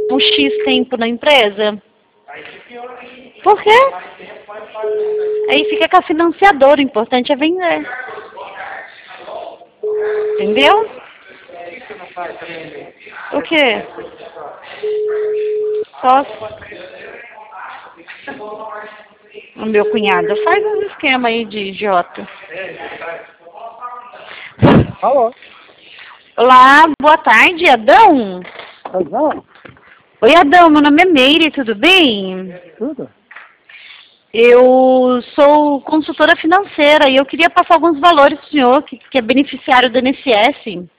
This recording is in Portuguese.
um X tempo na empresa? Por quê? Aí fica com a financiadora, o importante é vender. Entendeu? O quê? Só... O meu cunhado faz uns esquema aí de idiota. Alô? Olá, boa tarde, Adão. Adão? Oi, Adão, meu nome é Meire, tudo bem? Tudo? Eu sou consultora financeira e eu queria passar alguns valores pro senhor, que é beneficiário do INSS.